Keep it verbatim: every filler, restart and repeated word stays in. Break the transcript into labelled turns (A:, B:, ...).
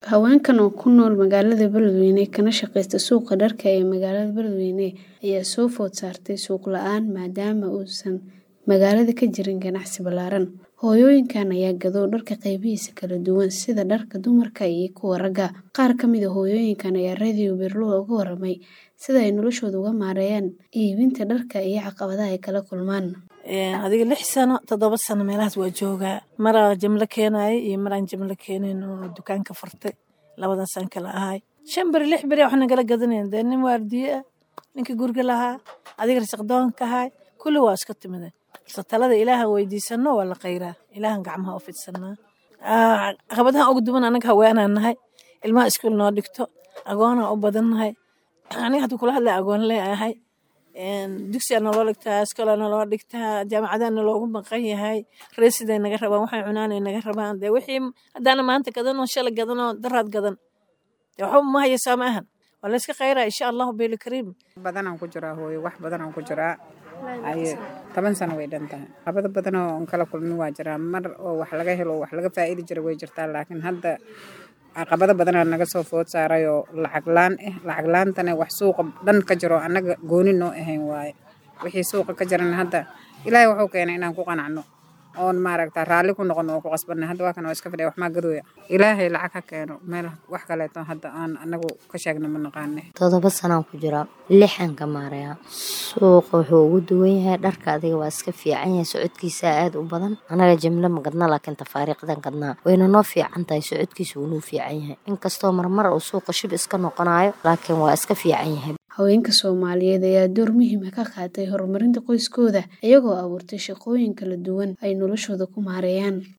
A: Haweenkan oo ku nool magaalada Beledweyne kana shaqeysta suuqa dharka ee magaalada Beledweyne ayaa soo food saartay suuq la'aan maadaama uusan magaalada ka jirin ganacsi ballaaran. Hooyooyinkan ayaa gado dharka qaybihiisa kala duwan sida dharka dumarka iyo kuwa ragga. Qaar ka mid ah hooyooyinkan ayaa Radio Beerluga uga warramay sida ay noloshooda uga maareeyaan iibinta dharka iyo caqabadaha ay kala kulmaan.
B: adiga lix sano toddoba sano meelahaas waa joogaa maraa jimlo keenay iyo maraan jimlo keenin oo dukaanka furtay labadaas aan kala ahay shan bari lix bari waxna kala gadaneen dee nin waardiye ninka guriga lahaa adiga risaqdoonka ahay kulli waa iska timid talada ilaaha weydiisano waa la qayraa ilaahan gacmaha u fidsanaa caqabadaha ugu duwan anaga haweenaan nahay ilmaha iskuul noo dhigto agoona u badannahay aniga hadda kula hadlay agoon leeyahay dugsiga naloo dhigtaa iskoola naloo dhigtaa jaamacadana loogu maqan yahay reesiday naga rabaan waxay cunaan ay naga rabaan dee wixii haddaana maanta gadanoo shalay gadanoo daraad gadan dee waxba ma haysaa ma ahan waa la iska qayraa insha allahu beeli kariim
C: badanaan ku jiraa hooyo wax badanaan ku jiraa ay toban sano way dhan tahay qabada badanoo on kala kulmin waa jiraa mar oo wax laga helo wax laga faa'iidi jira way jirtaa laakiin hadda caqabada badan naga soo food saaray oo lacag laan ah lacag laantana wax suuqa dhan ka jiro anaga gooni noo ahayn waaye wixii suuqa ka jiran hadda ilaahay wuxuu keenay inaan ku qanacno oon maaragta raali ku noqono oo ku qasbanna hadda waa kan oo iska fadhiya wax ma gadooya ilaahay lacag ka keeno meel wax kale to hadda aan anagu ka sheegno ma naqaanay
D: toddoba sano ku jira lixan ka maaraya suuqa wuxuu ugu duwan yahay dharka adiga waa iska fiican yahay socodkiisa aad u badan anaga jimlo ma gadna laakiin tafaariiqdan gadna wayna noo fiican tahay socodkiisa uu fiican yahay inkastoo marmar uu suuqa shib iska noqonayo laakiin waa iska fiican yahay
A: haweenka Soomaaliyeed ayaa door muhiim ah ka qaatay horumarinta qoyskooda iyagoo abuurtay shaqooyin kala duwan ay noloshooda ku maareeyaan.